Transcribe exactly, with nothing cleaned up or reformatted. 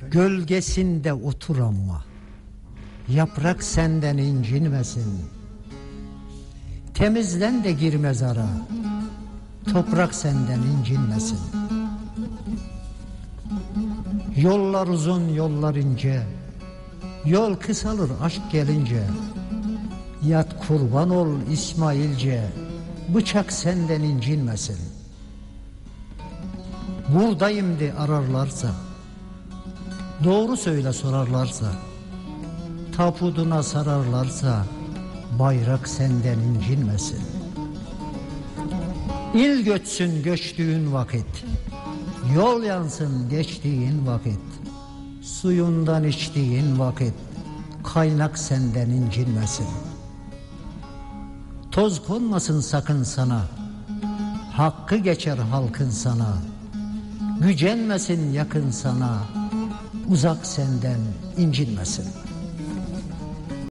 Gölgesinde otur ama yaprak senden incinmesin. Temizlen de gir mezara, toprak senden incinmesin. Yollar uzun, yollar ince, yol kısalır aşk gelince. Yat kurban ol İsmailce, bıçak senden incinmesin. Buradayım de ararlarsa, doğru söyle sorarlarsa, tapuduna sararlarsa, bayrak senden incinmesin. İl göçsün göçtüğün vakit, yol yansın geçtiğin vakit, suyundan içtiğin vakit, kaynak senden incinmesin. Toz konmasın sakın sana, hakkı geçer halkın sana. Gücenmesin yakın sana, uzak senden incinmesin.